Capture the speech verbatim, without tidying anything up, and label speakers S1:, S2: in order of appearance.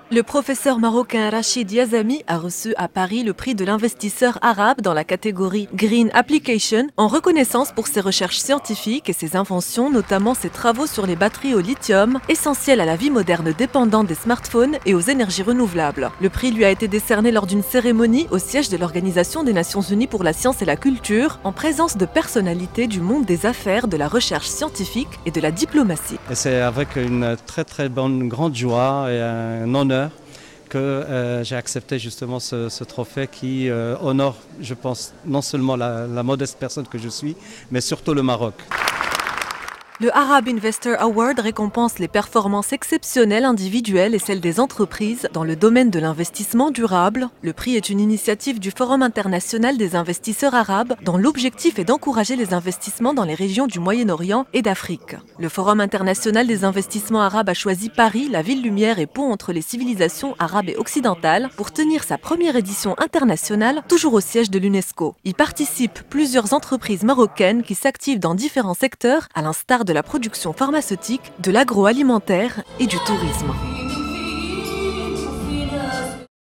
S1: Le professeur marocain Rachid Yazami a reçu à Paris le prix de l'investisseur arabe dans la catégorie Green Application en reconnaissance pour ses recherches scientifiques et ses inventions, notamment ses travaux sur les batteries au lithium, essentielles à la vie moderne dépendante des smartphones et aux énergies renouvelables. Le prix lui a été décerné lors d'une cérémonie au siège de l'Organisation des Nations Unies pour la science et la culture, en présence de personnalités du monde des affaires, de la recherche scientifique et de la diplomatie.
S2: Et c'est avec une très très bonne grande joie et un honneur que euh, j'ai accepté justement ce, ce trophée qui euh, honore, je pense, non seulement la, la modeste personne que je suis, mais surtout le Maroc.
S1: Le Arab Investor Award récompense les performances exceptionnelles individuelles et celles des entreprises dans le domaine de l'investissement durable. Le prix est une initiative du Forum international des investisseurs arabes dont l'objectif est d'encourager les investissements dans les régions du Moyen-Orient et d'Afrique. Le Forum international des investissements arabes a choisi Paris, la ville lumière et pont entre les civilisations arabes et occidentales, pour tenir sa première édition internationale, toujours au siège de l'UNESCO. Y participent plusieurs entreprises marocaines qui s'activent dans différents secteurs, à l'instar de la production pharmaceutique, de l'agroalimentaire et du tourisme.